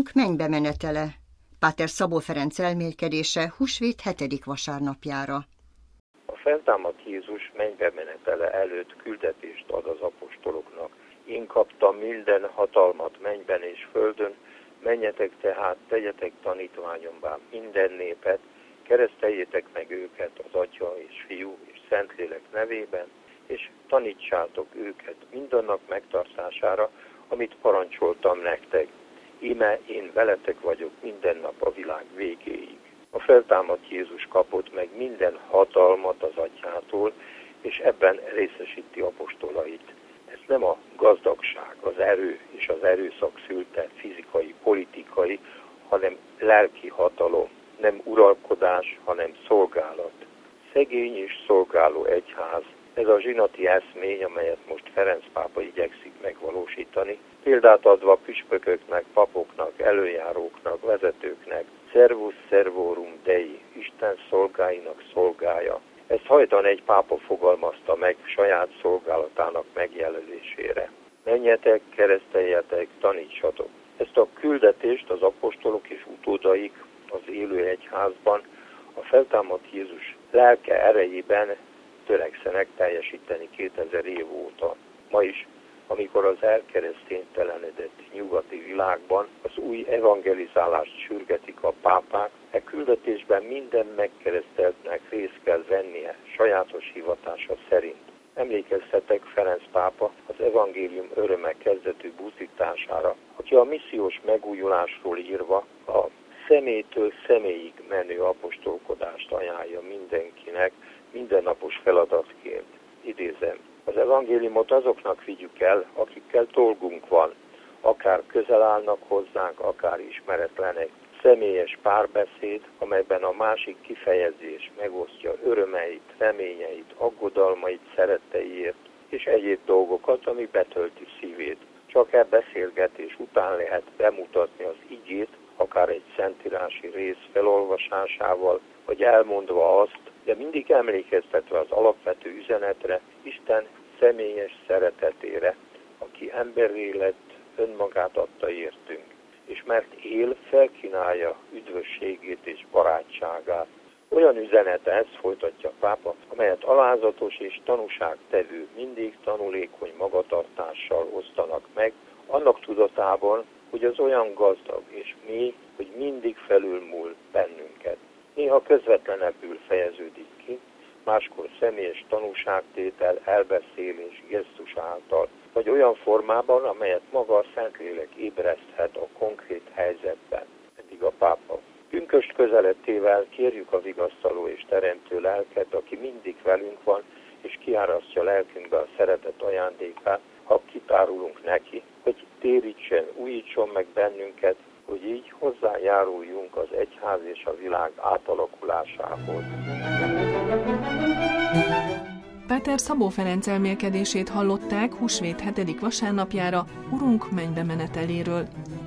Urunk mennybe menetele. Páter Szabó Ferenc elmélkedése húsvét 7. vasárnapjára. A feltámadt Jézus mennybe menetele előtt küldetést ad az apostoloknak. Én kaptam minden hatalmat mennyben és földön, menjetek tehát, tegyetek tanítványommá minden népet, kereszteljétek meg őket az Atya és Fiú és Szentlélek nevében, és tanítsátok őket mindannak megtartására, amit parancsoltam nektek. Íme én veletek vagyok minden nap a világ végéig. A feltámadt Jézus kapott meg minden hatalmat az Atyától, és ebben részesíti apostolait. Ez nem a gazdagság, az erő és az erőszak szülte fizikai, politikai, hanem lelki hatalom. Nem uralkodás, hanem szolgálat. Szegény és szolgáló egyház. Ez a zsinati eszmény, amelyet most Ferenc pápa igyekszik megvalósítani, példát adva püspököknek, papoknak, előjáróknak, vezetőknek, servus servorum Dei, Isten szolgáinak szolgája. Ezt hajdan egy pápa fogalmazta meg saját szolgálatának megjelölésére. Menjetek, kereszteljetek, tanítsatok. Ezt a küldetést az apostolok és utódaik az élő egyházban a feltámadt Jézus lelke erejében törekszenek teljesíteni 2000 év óta. Ma is, amikor az elkereszténytelenedett nyugati világban az új evangelizálást sürgetik a pápák, e küldetésben minden megkereszteltnek részt kell vennie sajátos hivatása szerint. Emlékeztetek Ferenc pápa az evangélium öröme kezdetű buzdítására, aki a missziós megújulásról írva a személytől személyig menő apostolkodást ajánlja mindenkinek, mindennapos feladatként. Idézem, az evangéliumot azoknak vigyük el, akikkel dolgunk van, akár közel állnak hozzánk, akár ismeretlenek. Személyes párbeszéd, amelyben a másik kifejezés megosztja örömeit, reményeit, aggodalmait szeretteiért, és egyéb dolgokat, ami betölti szívét. Csak beszélgetés után lehet bemutatni az igét, akár egy szentírási rész felolvasásával, vagy elmondva azt, de mindig emlékeztetve az alapvető üzenetre, Isten személyes szeretetére, aki emberré lett, önmagát adta értünk, és mert él, felkínálja üdvösségét és barátságát. Olyan üzenete ez, folytatja a pápa, amelyet alázatos és tanúságtevő, mindig tanulékony magatartással osztanak meg, annak tudatában, hogy az olyan gazdag és mély, hogy mindig felülmúl bennünket. Néha közvetlenebbül fejeződik ki, máskor személyes tanúságtétel, elbeszélés, gesztus által, vagy olyan formában, amelyet maga a Szentlélek ébreszthet a konkrét helyzetben. Eddig a pápa. Pünkösd közelettével kérjük a vigasztaló és teremtő lelket, aki mindig velünk van, és kiárasztja lelkünkbe a szeretet ajándékát, ha kitárulunk neki, hogy térítsen, újítson meg bennünket, hogy így hozzájáruljunk az egyház és a világ átalakulásához. Páter Szabó Ferenc elmélkedését hallották húsvét 7. vasárnapjára Urunk mennybe meneteléről.